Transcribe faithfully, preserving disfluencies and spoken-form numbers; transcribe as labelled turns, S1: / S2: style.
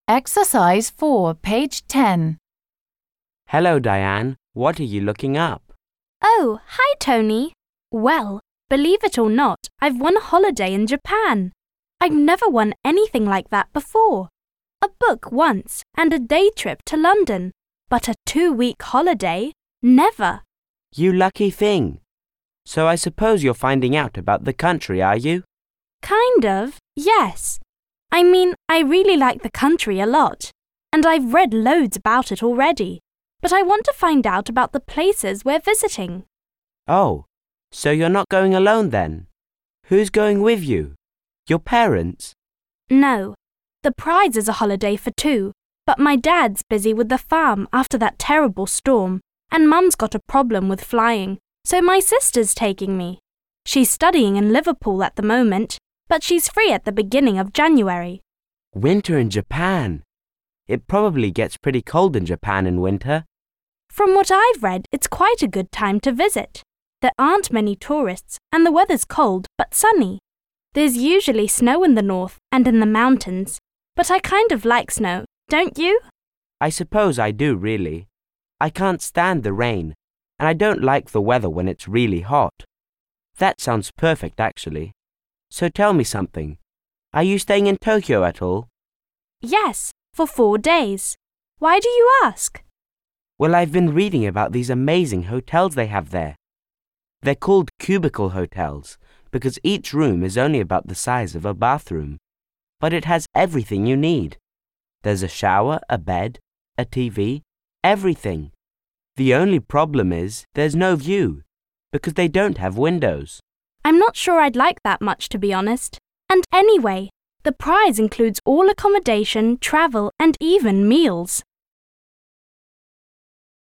S1: Exercise four, page ten.
S2: Hello, Diane. What are you looking up?
S3: Oh, hi, Tony. Well, believe it or not, I've won a holiday in Japan. I've never won anything like that before. A book once and a day trip to London, but a two-week holiday? Never.
S2: You lucky thing. So I suppose you're finding out about the country, are you?
S3: Kind of, yes. I mean, I really like the country a lot, and I've read loads about it already, but I want to find out about the places we're visiting.
S2: Oh, so you're not going alone then? Who's going with you? Your parents?
S3: No, the prize is a holiday for two, but my dad's busy with the farm after that terrible storm, and Mum's got a problem with flying, so my sister's taking me. She's studying in Liverpool at the moment, but she's free at the beginning of January.
S2: Winter in Japan. It probably gets pretty cold in Japan in winter.
S3: From what I've read, it's quite a good time to visit. There aren't many tourists, and the weather's cold but sunny. There's usually snow in the north and in the mountains, but I kind of like snow, don't you?
S2: I suppose I do, really. I can't stand the rain, and I don't like the weather when it's really hot. That sounds perfect, actually. So tell me something. Are you staying in Tokyo at all?
S3: Yes, for four days. Why do you ask?
S2: Well, I've been reading about these amazing hotels they have there. They're called cubicle hotels because each room is only about the size of a bathroom, but it has everything you need. There's a shower, a bed, a T V, everything. The only problem is there's no view because they don't have windows.
S3: I'm not sure I'd like that much, to be honest. And anyway, the prize includes all accommodation, travel, and even meals.